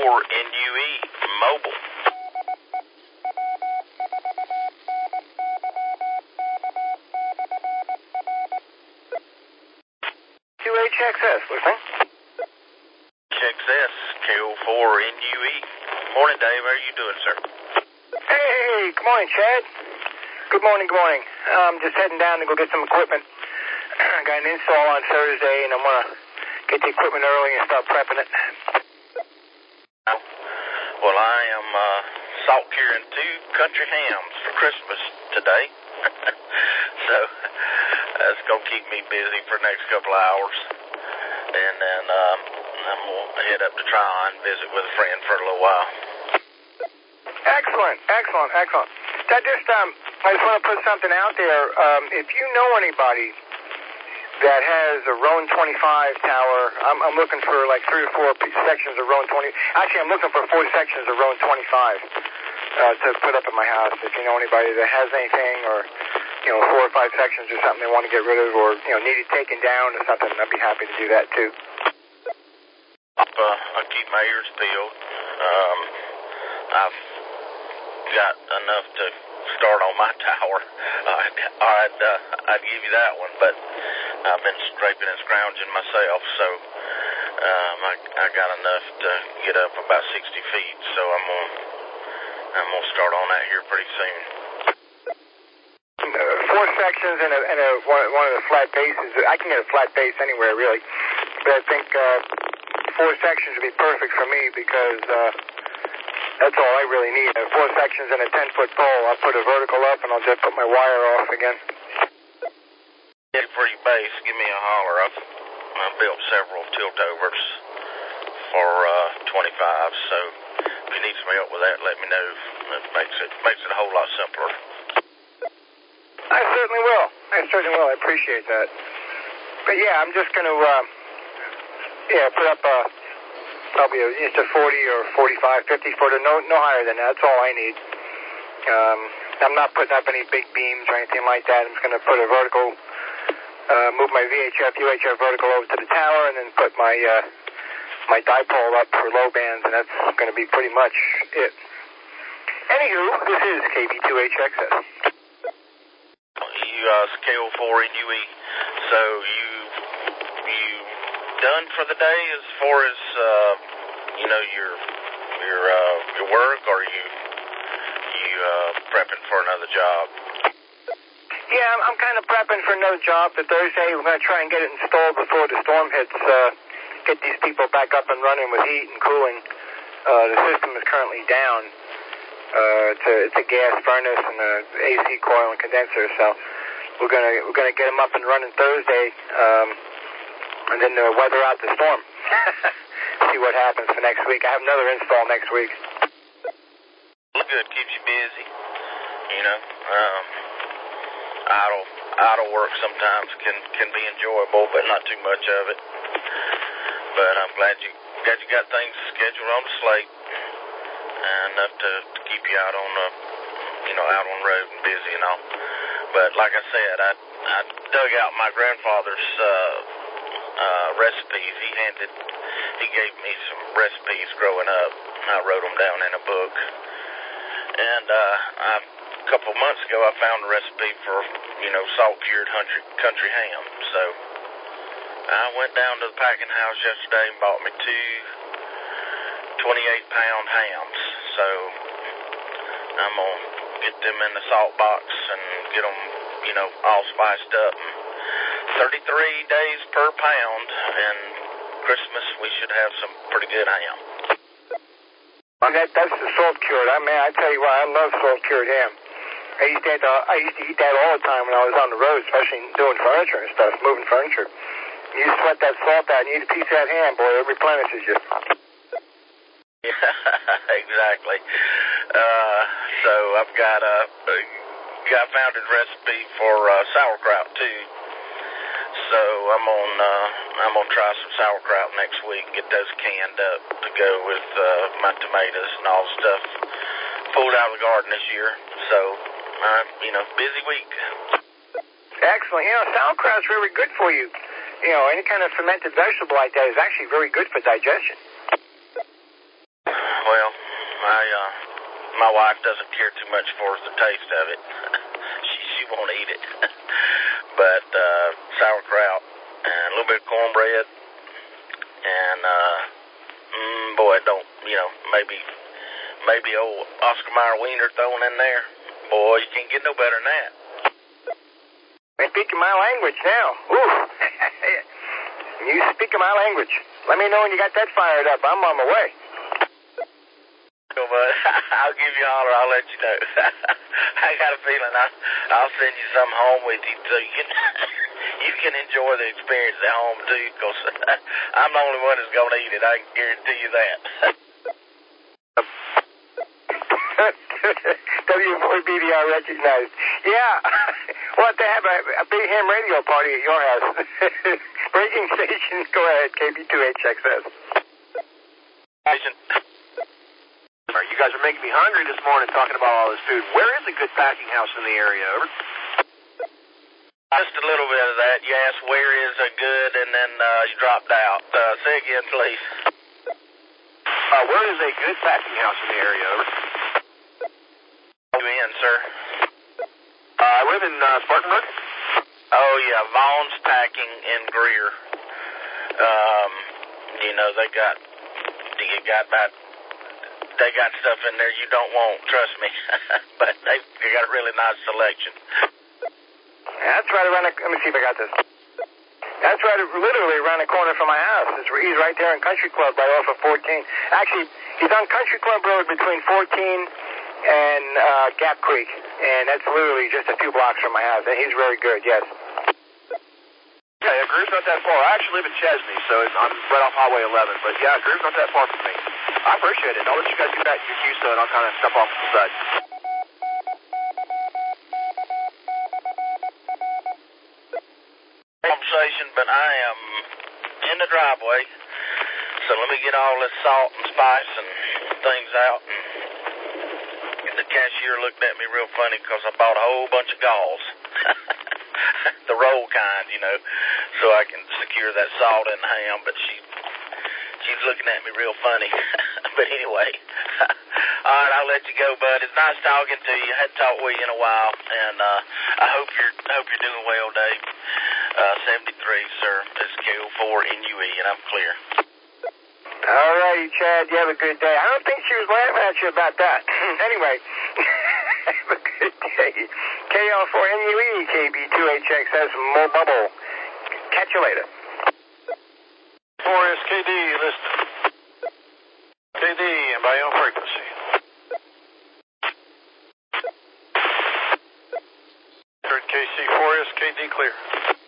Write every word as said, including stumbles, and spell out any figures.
four N U E Mobile. Q H X S, listening. H X S, K O four N U E. Morning, Dave. How are you doing, sir? Hey, good morning, Chad. Good morning, good morning. I'm just heading down to go get some equipment. I got an install on Thursday, and I'm going to get the equipment early and start prepping it. Well, I am uh, salt curing two country hams for Christmas today. So that's going to keep me busy for the next couple of hours. And then um, I'm going to head up to Tryon and visit with a friend for a little while. Excellent, excellent, excellent. I just, um, I just want to put something out there. Um, if you know anybody that has a Rowan twenty-five tower, I'm, I'm looking for like three or four sections of Rowan twenty. Actually, I'm looking for four sections of Rowan twenty-five uh, to put up in my house. If you know anybody that has anything, or you know, four or five sections or something they want to get rid of, or you know, need it taken down or something, I'd be happy to do that too. Uh, I keep my ears peeled. Um, I've got enough to start on my tower. I'd, I'd, uh, I'd give you that one, but I've been scraping and scrounging myself, so um, I, I got enough to get up about sixty feet, so I'm gonna, I'm gonna start on that here pretty soon. Uh, four sections and a, and a one, one of the flat bases. I can get a flat base anywhere, really, but I think uh, four sections would be perfect for me because uh, that's all I really need. Uh, four sections and a ten-foot pole. I'll put a vertical up, and I'll just put my wire off again. Get for your base, give me a holler. I've, I've built several tilt-overs for uh, twenty-five, so if you need some help with that, let me know. It makes it, makes it a whole lot simpler. I certainly will. I certainly will. I appreciate that. But yeah, I'm just going to, uh, yeah, put up a, probably a, just a forty or forty-five, fifty footer, no, no higher than that. That's all I need. Um, I'm not putting up any big beams or anything like that. I'm just going to put a vertical, uh, move my V H F, U H F vertical over to the tower, and then put my, uh, my dipole up for low bands, and that's going to be pretty much it. Anywho, this is K B two H X S. You, uh, K O four N U E. So you, you done for the day as far as, uh, you know, your, your, uh, your work, or you, you, uh, prepping for another job? Yeah, I'm, I'm kind of prepping for another job for Thursday. We're going to try and get it installed before the storm hits, uh, get these people back up and running with heat and cooling. Uh, the system is currently down. Uh, it's, a, it's a gas furnace and a A C coil and condenser, so we're gonna we're gonna get them up and running Thursday, um, and then uh, weather out the storm. See what happens for next week. I have another install next week. Good, keeps you busy. You know, um, idle idle work sometimes can can be enjoyable, but not too much of it. But I'm glad you glad you got things scheduled on the slate. Enough to, to keep you out on the, you know, out on the road and busy and all. But like I said, I I dug out my grandfather's uh, uh, recipes. He handed, he gave me some recipes growing up. I wrote them down in a book. And uh, I, a couple of months ago, I found a recipe for, you know, salt cured country country ham. So I went down to the packing house yesterday and bought me two twenty-eight pound hams. So I'm going to get them in the salt box and get them, you know, all spiced up. And thirty-three days per pound, and Christmas we should have some pretty good ham. And that, that's the salt cured. I mean, I tell you what, I love salt cured ham. I used to eat that, I used to eat that all the time when I was on the road, especially doing furniture and stuff, moving furniture. You sweat that salt out, and you eat a piece of that ham, boy, it replenishes you. Exactly. Uh, so I've got a, a got found a recipe for uh, sauerkraut too. So I'm on uh, I'm gonna try some sauerkraut next week. Get those canned up to go with uh, my tomatoes and all the stuff pulled out of the garden this year. So I'm uh, you know busy week. Excellent. You know, sauerkraut's really good for you. You know, any kind of fermented vegetable like that is actually very good for digestion. my wife doesn't care too much for the taste of it. she she won't eat it. But uh, sauerkraut and a little bit of cornbread and uh, mm, boy, don't you know maybe maybe old Oscar Mayer wiener thrown in there. Boy, you can't get no better than that. You're speaking my language now. Ooh. You speaking my language. Let me know when you got that fired up. I'm on my way. But I'll give you a holler. I'll let you know. I got a feeling I'll, I'll send you some home with you so you can you can enjoy the experience at home too. Because I'm the only one that's going to eat it. I can guarantee you that. W four B D R recognized. Yeah. We'll have to have a, a big ham radio party at your house. Breaking station. Go ahead. K B two H X S. You guys are making me hungry this morning talking about all this food. Where is a good packing house in the area? Over. Just a little bit of that. You asked where is a good, and then uh, you dropped out. Uh, say again, please. Uh, where is a good packing house in the area? Over. You in, sir? Uh, I live in uh, Spartanburg. Oh, yeah, Vaughn's Packing in Greer. Um, you know, they got, you got about, they got stuff in there you don't want, trust me. But they, they got a really nice selection. That's right around the, let me see if I got this. That's right, literally around the corner from my house. It's, he's right there in Country Club, right off of fourteen. Actually, he's on Country Club Road between fourteen and uh, Gap Creek, and that's literally just a few blocks from my house. And he's very good, yes. Yeah, yeah, Grier's not that far. I actually live in Chesney, so it's, I'm right off Highway eleven. But yeah, Grier's not that far from me. I appreciate it. I'll let you guys get back to your queue, so and I'll kind of step off to the side. Conversation, but I am in the driveway, so let me get all this salt and spice and things out. And the cashier looked at me real funny because I bought a whole bunch of galls, the roll kind, you know, so I can secure that salt in the ham. But she she's looking at me real funny. But anyway, all right, I'll let you go, bud. It's nice talking to you. I hadn't talked with you in a while, and uh, I hope you're I hope you're doing well, Dave. Uh, seventy-three, sir. It's K O four N U E, and I'm clear. All right, Chad. You have a good day. I don't think she was laughing at you about that. Anyway, have a good day. K L four N U E, K B two H X S, Mo Bubble. Catch you later. four S K D, listen. K D, and by on frequency. K C four S K D clear.